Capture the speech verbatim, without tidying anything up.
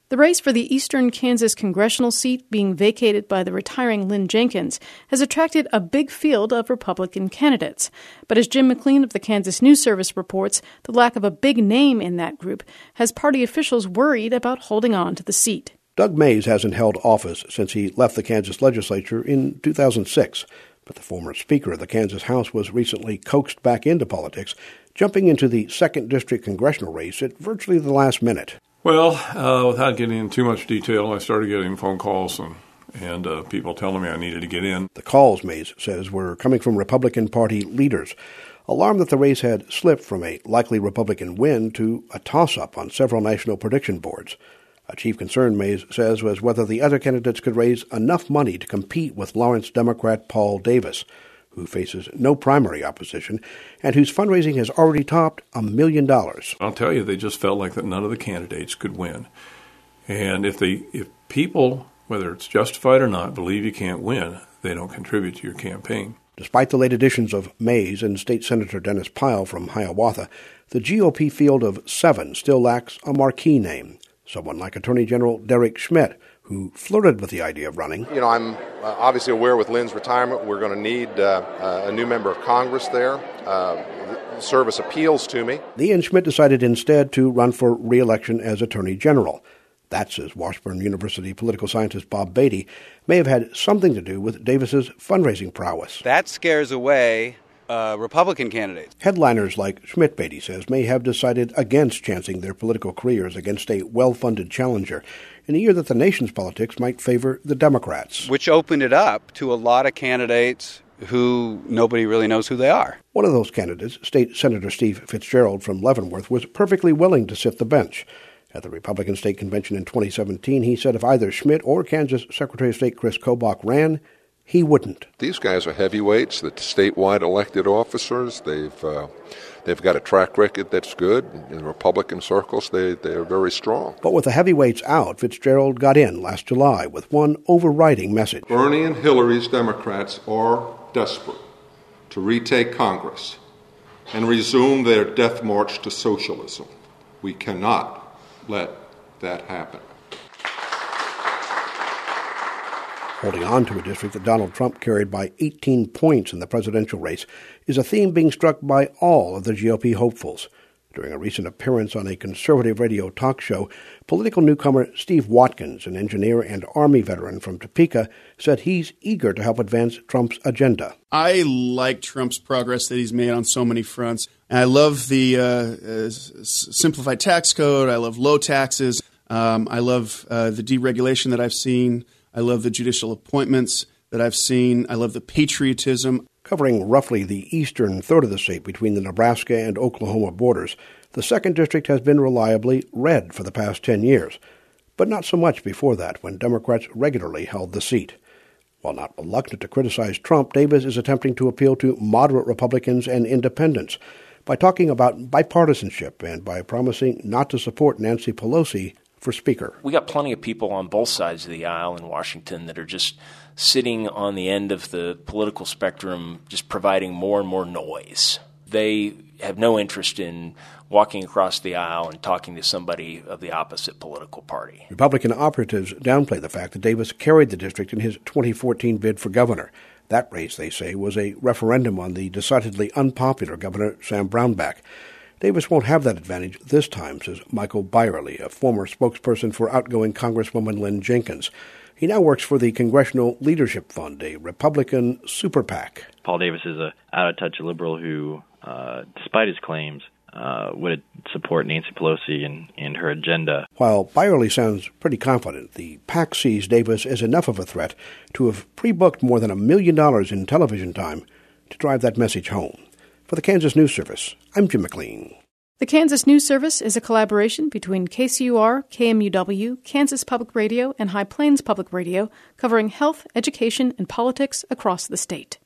The race for the eastern Kansas congressional seat being vacated by the retiring Lynn Jenkins has attracted a big field of Republican candidates. But as Jim McLean of the Kansas News Service reports, the lack of a big name in that group has party officials worried about holding on to the seat. Doug Mays hasn't held office since he left the Kansas legislature in two thousand six, but the former Speaker of the Kansas House was recently coaxed back into politics, jumping into the second District congressional race at virtually the last minute. Well, uh, without getting into too much detail, I started getting phone calls and, and uh, people telling me I needed to get in. The calls, Mays says, were coming from Republican Party leaders, alarmed that the race had slipped from a likely Republican win to a toss-up on several national prediction boards. A chief concern, Mays says, was whether the other candidates could raise enough money to compete with Lawrence Democrat Paul Davis, who faces no primary opposition and whose fundraising has already topped a million dollars. I'll tell you, they just felt like that none of the candidates could win. And if they, if people, whether it's justified or not, believe you can't win, they don't contribute to your campaign. Despite the late additions of Mays and State Senator Dennis Pyle from Hiawatha, the G O P field of seven still lacks a marquee name. Someone like Attorney General Derek Schmidt, who flirted with the idea of running. You know, I'm uh, obviously aware with Lynn's retirement, we're going to need uh, uh, a new member of Congress there. Uh, the service appeals to me. Ian Schmidt decided instead to run for re-election as Attorney General. That, says Washburn University political scientist Bob Beatty, may have had something to do with Davis's fundraising prowess. That scares away Uh, Republican candidates. Headliners like Schmidt, Beatty says, may have decided against chancing their political careers against a well-funded challenger in a year that the nation's politics might favor the Democrats. Which opened it up to a lot of candidates who nobody really knows who they are. One of those candidates, State Senator Steve Fitzgerald from Leavenworth, was perfectly willing to sit the bench. At the Republican State Convention in twenty seventeen, he said if either Schmidt or Kansas Secretary of State Chris Kobach ran, he wouldn't. These guys are heavyweights, the statewide elected officers. They've uh, they've got a track record that's good. In Republican circles, they, they're very strong. But with the heavyweights out, Fitzgerald got in last July with one overriding message. Bernie and Hillary's Democrats are desperate to retake Congress and resume their death march to socialism. We cannot let that happen. Holding on to a district that Donald Trump carried by eighteen points in the presidential race is a theme being struck by all of the G O P hopefuls. During a recent appearance on a conservative radio talk show, political newcomer Steve Watkins, an engineer and Army veteran from Topeka, said he's eager to help advance Trump's agenda. I like Trump's progress that he's made on so many fronts. And I love the uh, uh, simplified tax code. I love low taxes. Um, I love uh, the deregulation that I've seen. I love the judicial appointments that I've seen. I love the patriotism. Covering roughly the eastern third of the state between the Nebraska and Oklahoma borders, the second District has been reliably red for the past ten years, but not so much before that, when Democrats regularly held the seat. While not reluctant to criticize Trump, Davis is attempting to appeal to moderate Republicans and independents by talking about bipartisanship and by promising not to support Nancy Pelosi for Speaker. We got plenty of people on both sides of the aisle in Washington that are just sitting on the end of the political spectrum, just providing more and more noise. They have no interest in walking across the aisle and talking to somebody of the opposite political party. Republican operatives downplay the fact that Davis carried the district in his twenty fourteen bid for governor. That race, they say, was a referendum on the decidedly unpopular Governor Sam Brownback. Davis won't have that advantage this time, says Michael Byerly, a former spokesperson for outgoing Congresswoman Lynn Jenkins. He now works for the Congressional Leadership Fund, a Republican super PAC. Paul Davis is a out-of-touch liberal who, uh, despite his claims, uh, would support Nancy Pelosi and, and her agenda. While Byerly sounds pretty confident, the PAC sees Davis as enough of a threat to have pre-booked more than a million dollars in television time to drive that message home. For the Kansas News Service, I'm Jim McLean. The Kansas News Service is a collaboration between K C U R, K M U W, Kansas Public Radio, and High Plains Public Radio, covering health, education, and politics across the state.